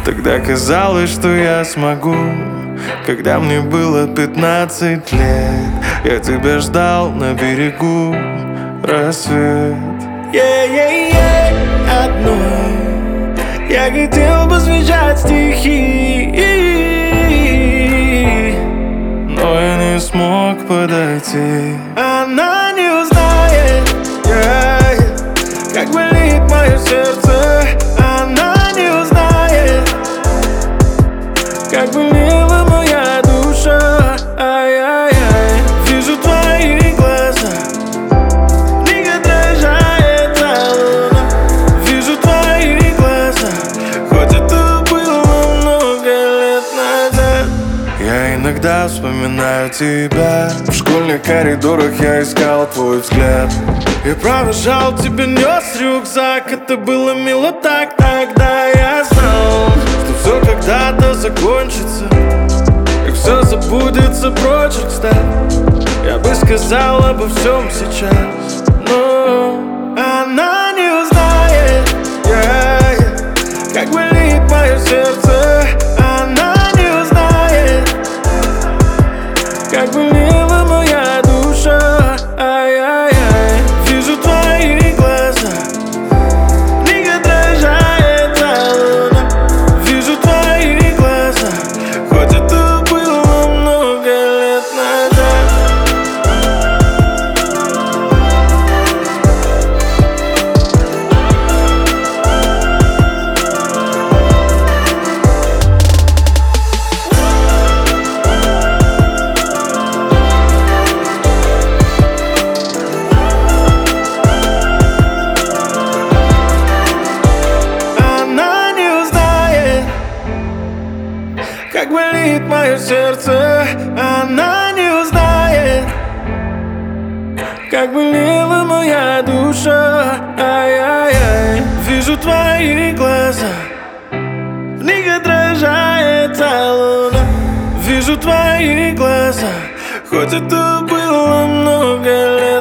Тогда казалось, что я смогу. Когда мне было 15 лет, я тебя ждал на берегу рассвет. Одной я хотел бы звучать стихи, но я не смог подойти. Она не узнает, как болит мое сердце. Она не узнает, как болела моя душа. Вижу твои глаза, книга дрожает луна. Вижу твои глаза, хоть это было много лет назад. Я иногда вспоминаю тебя. В школьных коридорах я искал твой взгляд. Я провожал тебя, нес рюкзак. Это было мило так, тогда я знал, что все когда-то закончится, и все забудется, прочерк став. Я бы сказал обо всем сейчас, но она не узнает, как болит мое сердце. Она не узнает, как болела моя душа. Вижу твои глаза, книга дрожает луна. Вижу твои глаза, хоть это было много лет назад. Как болит мое сердце. Она не узнает, как болела моя душа. Вижу твои глаза, книга дрожает луна. Вижу твои глаза, хоть это было много лет